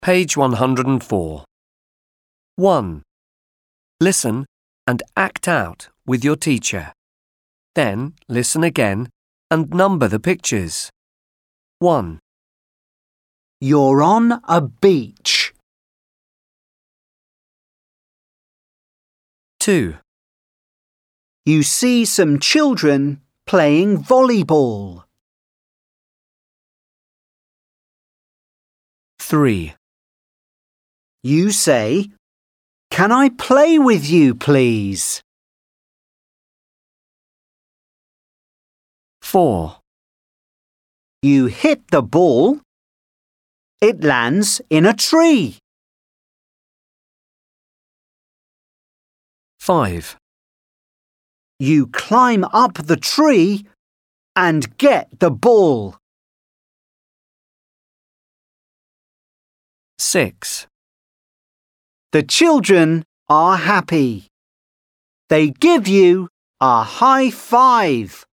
Page 104. 1. Listen and act out with your teacher. Then listen again and number the pictures. 1, You're on a beach. 2, You see some children playing volleyball. 3, You say, "Can I play with you, please?" 4, You hit the ball. It lands in a tree. 5, You climb up the tree and get the ball. 6, The children are happy. They give you a high five.